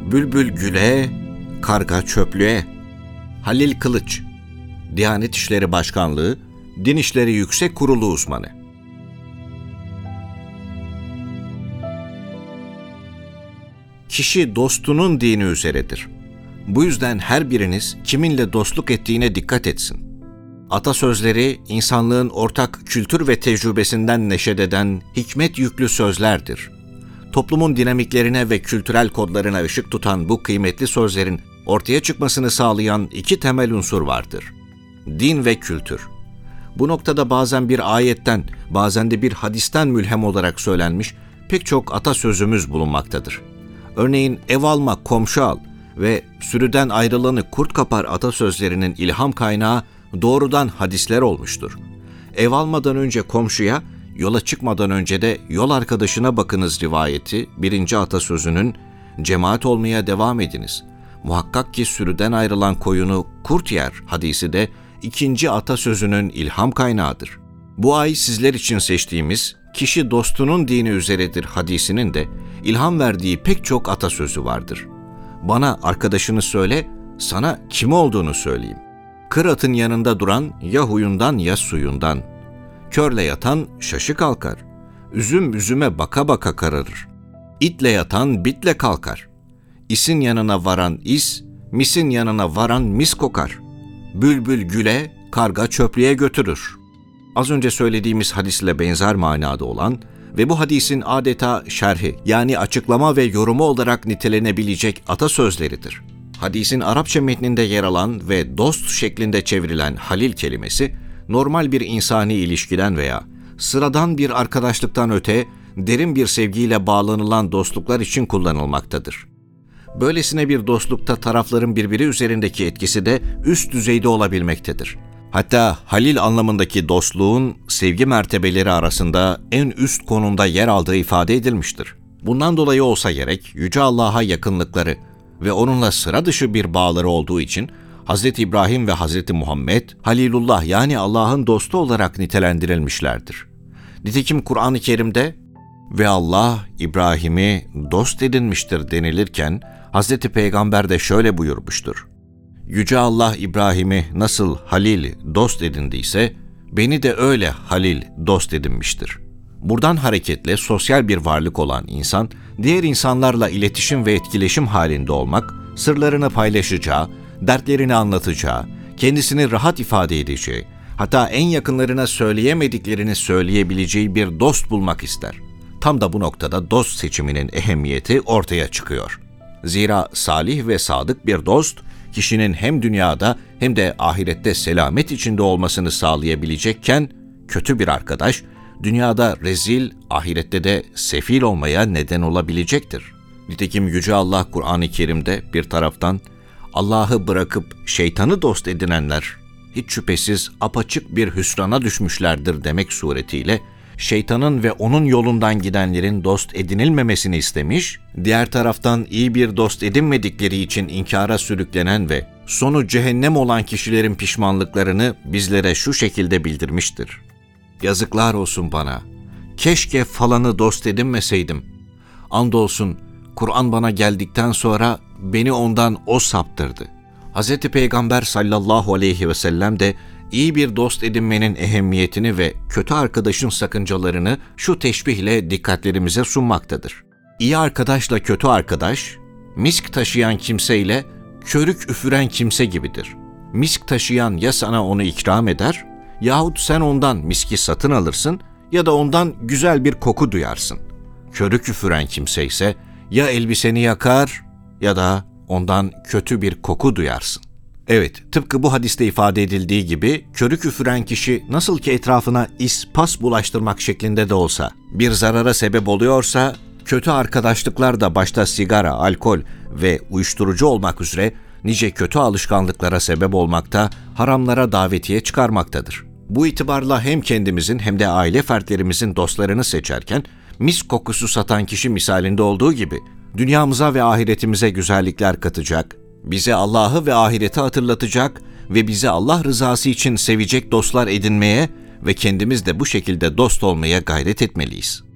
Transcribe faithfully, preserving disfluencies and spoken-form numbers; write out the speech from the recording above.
Bülbül güle, karga çöplüğe. Halil Kılıç, Diyanet İşleri Başkanlığı, Din İşleri Yüksek Kurulu uzmanı. Kişi dostunun dini üzeredir. Bu yüzden her biriniz kiminle dostluk ettiğine dikkat etsin. Atasözleri, insanlığın ortak kültür ve tecrübesinden neşet eden hikmet yüklü sözlerdir. Toplumun dinamiklerine ve kültürel kodlarına ışık tutan bu kıymetli sözlerin ortaya çıkmasını sağlayan iki temel unsur vardır: din ve kültür. Bu noktada bazen bir ayetten, bazen de bir hadisten mülhem olarak söylenmiş pek çok atasözümüz bulunmaktadır. Örneğin ev alma, komşu al ve sürüden ayrılanı kurt kapar atasözlerinin ilham kaynağı doğrudan hadisler olmuştur. Ev almadan önce komşuya, yola çıkmadan önce de yol arkadaşına bakınız rivayeti birinci atasözünün cemaat olmaya devam ediniz, muhakkak ki sürüden ayrılan koyunu kurt yer hadisi de ikinci atasözünün ilham kaynağıdır. Bu ay sizler için seçtiğimiz kişi dostunun dini üzeredir hadisinin de ilham verdiği pek çok atasözü vardır. Bana arkadaşını söyle, sana kim olduğunu söyleyeyim. Kır atın yanında duran ya huyundan ya suyundan. Körle yatan şaşı kalkar. Üzüm üzüme baka baka kararır. İtle yatan bitle kalkar. İsin yanına varan is, misin yanına varan mis kokar. Bülbül güle, karga çöplüğe götürür. Az önce söylediğimiz hadisle benzer manada olan ve bu hadisin adeta şerhi yani açıklama ve yorumu olarak nitelenebilecek atasözleridir. Hadisin Arapça metninde yer alan ve dost şeklinde çevrilen halil kelimesi, normal bir insani ilişkiden veya sıradan bir arkadaşlıktan öte derin bir sevgiyle bağlanılan dostluklar için kullanılmaktadır. Böylesine bir dostlukta tarafların birbiri üzerindeki etkisi de üst düzeyde olabilmektedir. Hatta halil anlamındaki dostluğun sevgi mertebeleri arasında en üst konumda yer aldığı ifade edilmiştir. Bundan dolayı olsa gerek Yüce Allah'a yakınlıkları ve onunla sıra dışı bir bağları olduğu için Hazreti İbrahim ve Hazreti Muhammed Halilullah yani Allah'ın dostu olarak nitelendirilmişlerdir. Nitekim Kur'an-ı Kerim'de ve Allah İbrahim'i dost edinmiştir denilirken Hazreti Peygamber de şöyle buyurmuştur: Yüce Allah İbrahim'i nasıl halil dost edindiyse beni de öyle halil dost edinmiştir. Buradan hareketle sosyal bir varlık olan insan, diğer insanlarla iletişim ve etkileşim halinde olmak, sırlarını paylaşacağı, dertlerini anlatacağı, kendisini rahat ifade edeceği, hatta en yakınlarına söyleyemediklerini söyleyebileceği bir dost bulmak ister. Tam da bu noktada dost seçiminin ehemmiyeti ortaya çıkıyor. Zira salih ve sadık bir dost, kişinin hem dünyada hem de ahirette selamet içinde olmasını sağlayabilecekken, kötü bir arkadaş, dünyada rezil, ahirette de sefil olmaya neden olabilecektir. Nitekim Yüce Allah Kur'an-ı Kerim'de bir taraftan Allah'ı bırakıp şeytanı dost edinenler, hiç şüphesiz apaçık bir hüsrana düşmüşlerdir demek suretiyle, şeytanın ve onun yolundan gidenlerin dost edinilmemesini istemiş, diğer taraftan iyi bir dost edinmedikleri için inkara sürüklenen ve sonu cehennem olan kişilerin pişmanlıklarını bizlere şu şekilde bildirmiştir. Yazıklar olsun bana, keşke falanı dost edinmeseydim. Andolsun Kur'an bana geldikten sonra beni ondan o saptırdı. Hz. Peygamber sallallahu aleyhi ve sellem de iyi bir dost edinmenin ehemmiyetini ve kötü arkadaşın sakıncalarını şu teşbihle dikkatlerimize sunmaktadır. İyi arkadaşla kötü arkadaş, misk taşıyan kimseyle körük üfüren kimse gibidir. Misk taşıyan ya sana onu ikram eder, yahut sen ondan miski satın alırsın ya da ondan güzel bir koku duyarsın. Körük üfüren kimse ise ya elbiseni yakar ya da ondan kötü bir koku duyarsın. Evet, tıpkı bu hadiste ifade edildiği gibi körük üfüren kişi nasıl ki etrafına is, pas bulaştırmak şeklinde de olsa bir zarara sebep oluyorsa, kötü arkadaşlıklar da başta sigara, alkol ve uyuşturucu olmak üzere nice kötü alışkanlıklara sebep olmakta, haramlara davetiye çıkarmaktadır. Bu itibarla hem kendimizin hem de aile fertlerimizin dostlarını seçerken, mis kokusu satan kişi misalinde olduğu gibi, dünyamıza ve ahiretimize güzellikler katacak, bize Allah'ı ve ahireti hatırlatacak ve bizi Allah rızası için sevecek dostlar edinmeye ve kendimiz de bu şekilde dost olmaya gayret etmeliyiz.